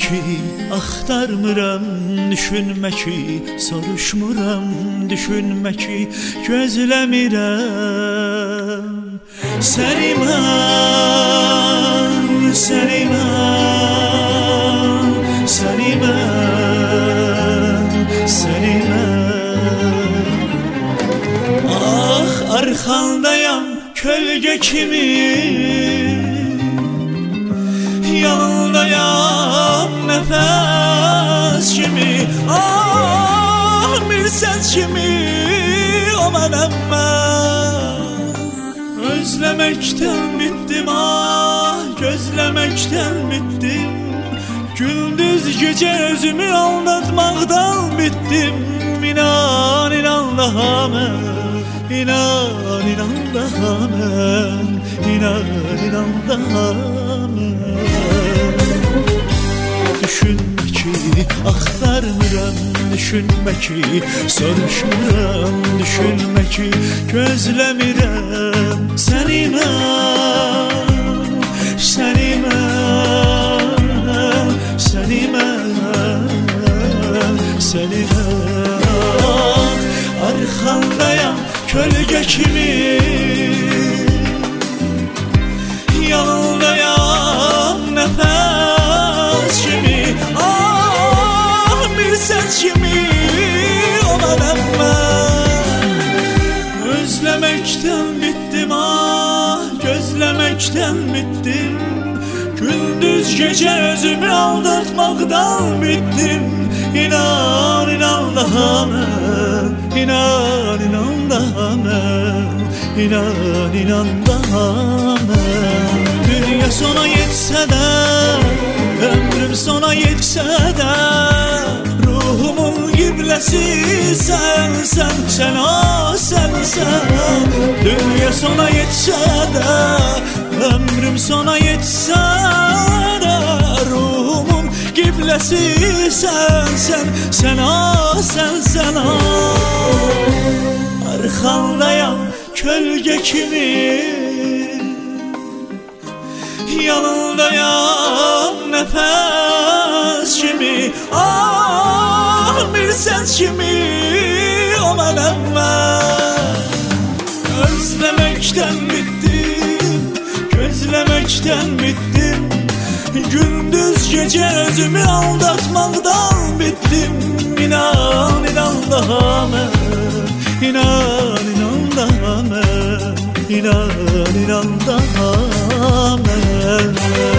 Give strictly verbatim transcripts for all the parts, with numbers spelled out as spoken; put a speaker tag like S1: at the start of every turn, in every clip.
S1: ki, axtarmıram, düşünmə ki, soruşmuram, düşünmə ki, gözləmirəm. Səni mən, səni mən, səni mən, səni mən. Ah, arxandayam kölgə kimi, yanındayam nəfəs kimi. Ah, bir səs kimi, o mənəm mən. Özləməkdən bitdim, ah, gözləməkdən bitdim. Gündüz gecə özümü aldatmaqdan bitdim. İnan, inan daha mən, inan, inan daha mən, inan, inan daha mən. Düşünmə ki, axtarmıram, düşünmə ki, soruşmuram, düşünmə ki, gözləmirəm. Səni mən, səni mən, səni mən, səni mən. Arxandayam kölgə kimi, yanındayam nəfəs kimi. Ah, bir səs kimi, o mənəm mən. Özləməkdən bitdim, ah, gözləməkdən bitdim. Gündüz gecə özümü aldatmaqdan bitdim. İnan, inan daha mən, inan, inan daha mən, inan, inan daha mən. Dünya sona yetsə də, ömrüm sona yetsə də, ruhumun qibləsi sənsən, sən, ah, sənsən. Dünya sona yetsə də, ömrüm sona yetsə də, ruhumun qibləsi sənsən, sən, ah, sənsən, ah. Arxandayam kölgə kimi, yanındayam nəfəs kimi. Ah, bir səs kimi, o mənəm mən. Özləməkdən bitdim, gözləməkdən bitdim. Gündüz gecə özümü aldatmaqdan bitdim. İnan, inan daha mən, inan, inan daha mən, inan, inan daha mən.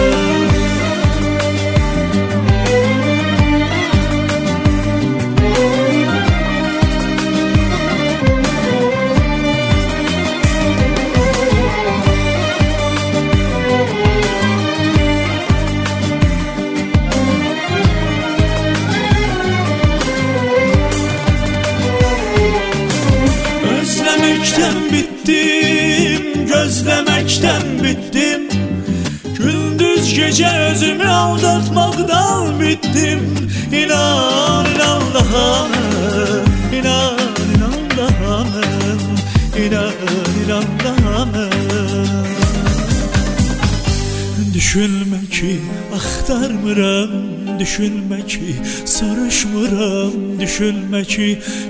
S1: Özləməkdən bitdim, gözləməkdən bitdim. Gündüz gecə özümü aldatmaqdan bitdim. İnan, inan daha mən, inan, inan daha mən, inan, inan daha mən. Düşünmə ki, axtarmıram, düşünmə ki, soruşmuram, düşünmə ki,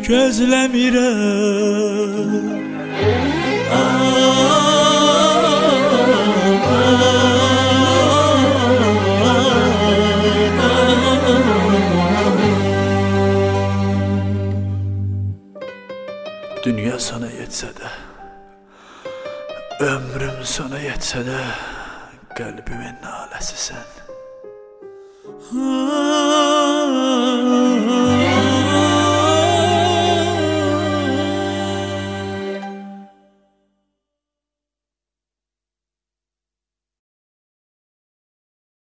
S1: gözləmirəm.
S2: Dünya sana yetsə də, ömrüm sona yetsə də, qəlbimin naləsi sən.